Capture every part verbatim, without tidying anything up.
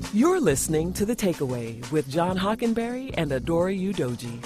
You're listening to The Takeaway with John Hockenberry and Adora Udoji.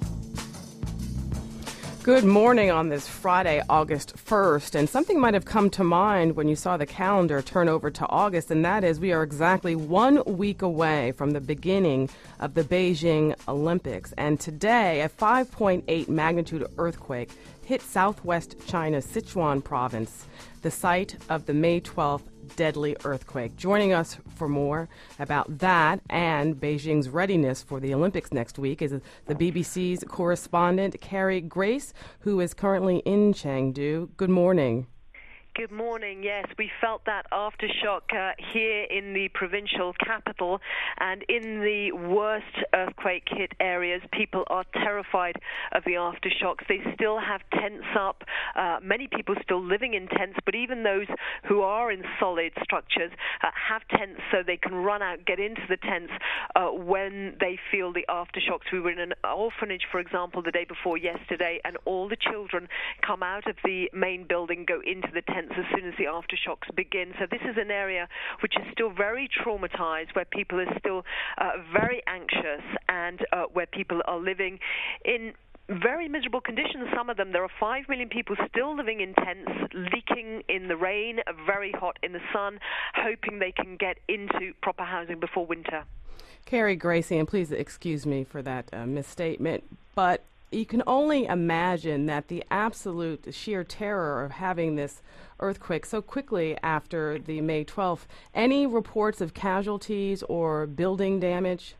Good morning on this Friday, August first, and something might have come to mind when you saw the calendar turn over to August, and that is we are exactly one week away from the beginning of the Beijing Olympics. And today, a five point eight magnitude earthquake hit southwest China's Sichuan province, the site of the May twelfth deadly earthquake. Joining us for more about that and Beijing's readiness for the Olympics next week is the B B C's correspondent, Carrie Grace, who is currently in Chengdu. Good morning. Good morning. Yes, we felt that aftershock uh, here in the provincial capital, and in the worst earthquake-hit areas, people are terrified of the aftershocks. They still have tents up, uh, many people still living in tents, but even those who are in solid structures uh, have tents so they can run out, get into the tents uh, when they feel the aftershocks. We were in an orphanage, for example, the day before yesterday, and all the children come out of the main building, go into the tents as soon as the aftershocks begin. So this is an area which is still very traumatized, where people are still uh, very anxious, and uh, where people are living in very miserable conditions. Some of them, there are five million people still living in tents, leaking in the rain, very hot in the sun, hoping they can get into proper housing before winter. Carrie Gracie, and please excuse me for that uh, misstatement, but you can only imagine that the absolute sheer terror of having this earthquake so quickly after the May twelfth. Any reports of casualties or building damage?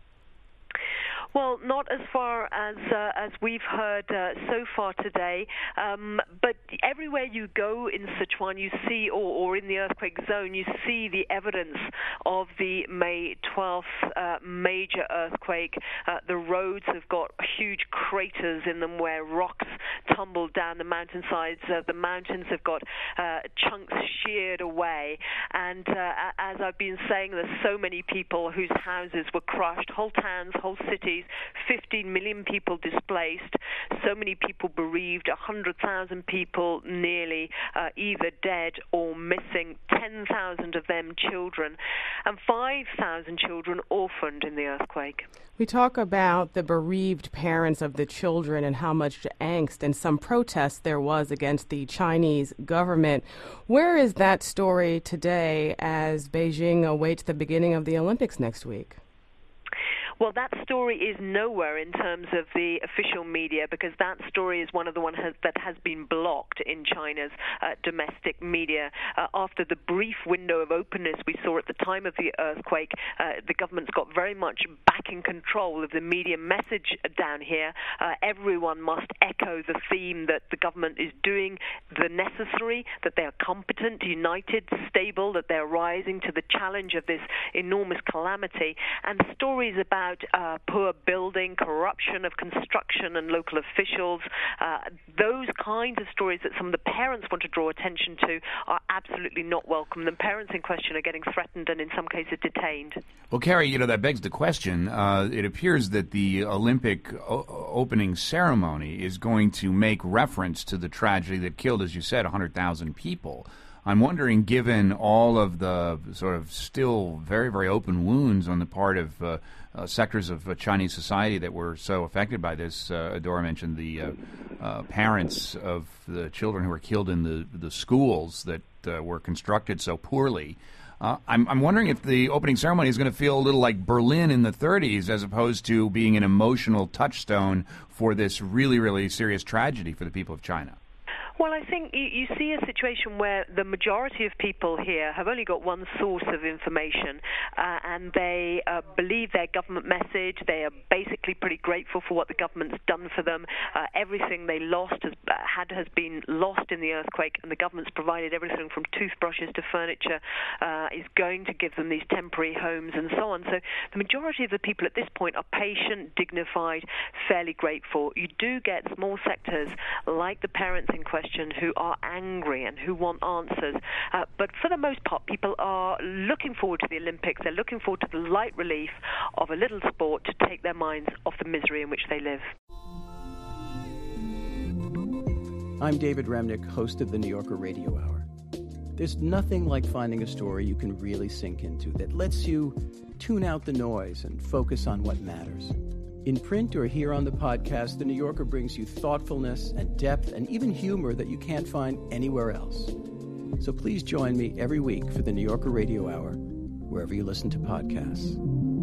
Well, not as far as uh, as we've heard uh, so far today, um, but everywhere you go in Sichuan, you see, or, or in the earthquake zone, you see the evidence of the May twelfth uh, major earthquake. Uh, the roads have got huge craters in them where rocks tumbled down the mountainsides. Uh, the mountains have got uh, chunks sheared away, and uh, as I've been saying, there's so many people whose houses were crushed, whole towns, whole cities. fifteen million people displaced, so many people bereaved, one hundred thousand people nearly uh, either dead or missing, ten thousand of them children, and five thousand children orphaned in the earthquake. We talk about the bereaved parents of the children and how much angst and some protest there was against the Chinese government. Where is that story today as Beijing awaits the beginning of the Olympics next week? Well, that story is nowhere in terms of the official media, because that story is one of the ones has, that has been blocked in China's uh, domestic media. Uh, after the brief window of openness we saw at the time of the earthquake, uh, the government's got very much back in control of the media message down here. Uh, everyone must echo the theme that the government is doing the necessary, that they are competent, united, stable, that they are rising to the challenge of this enormous calamity. And stories about Uh, poor building, corruption of construction and local officials, uh, those kinds of stories that some of the parents want to draw attention to are absolutely not welcome. The parents in question are getting threatened and in some cases detained. Well, Carrie, you know, that begs the question. Uh, it appears that the Olympic o- opening ceremony is going to make reference to the tragedy that killed, as you said, one hundred thousand people. I'm wondering, given all of the sort of still very, very open wounds on the part of uh, uh, sectors of uh, Chinese society that were so affected by this, uh, Adora mentioned the uh, uh, parents of the children who were killed in the, the schools that uh, were constructed so poorly. Uh, I'm, I'm wondering if the opening ceremony is going to feel a little like Berlin in the thirties as opposed to being an emotional touchstone for this really, really serious tragedy for the people of China. Well, I think you, you see a situation where the majority of people here have only got one source of information, uh, and they uh, believe their government message. They are basically pretty grateful for what the government's done for them. Uh, everything they lost has, uh, had has been lost in the earthquake, and the government's provided everything from toothbrushes to furniture, uh, is going to give them these temporary homes and so on. So the majority of the people at this point are patient, dignified, fairly grateful. You do get small sectors like the parents in question who are angry and who want answers. Uh, but for the most part, people are looking forward to the Olympics. They're looking forward to the light relief of a little sport to take their minds off the misery in which they live. I'm David Remnick, host of the New Yorker Radio Hour. There's nothing like finding a story you can really sink into that lets you tune out the noise and focus on what matters. In print or here on the podcast, The New Yorker brings you thoughtfulness and depth and even humor that you can't find anywhere else. So please join me every week for The New Yorker Radio Hour, wherever you listen to podcasts.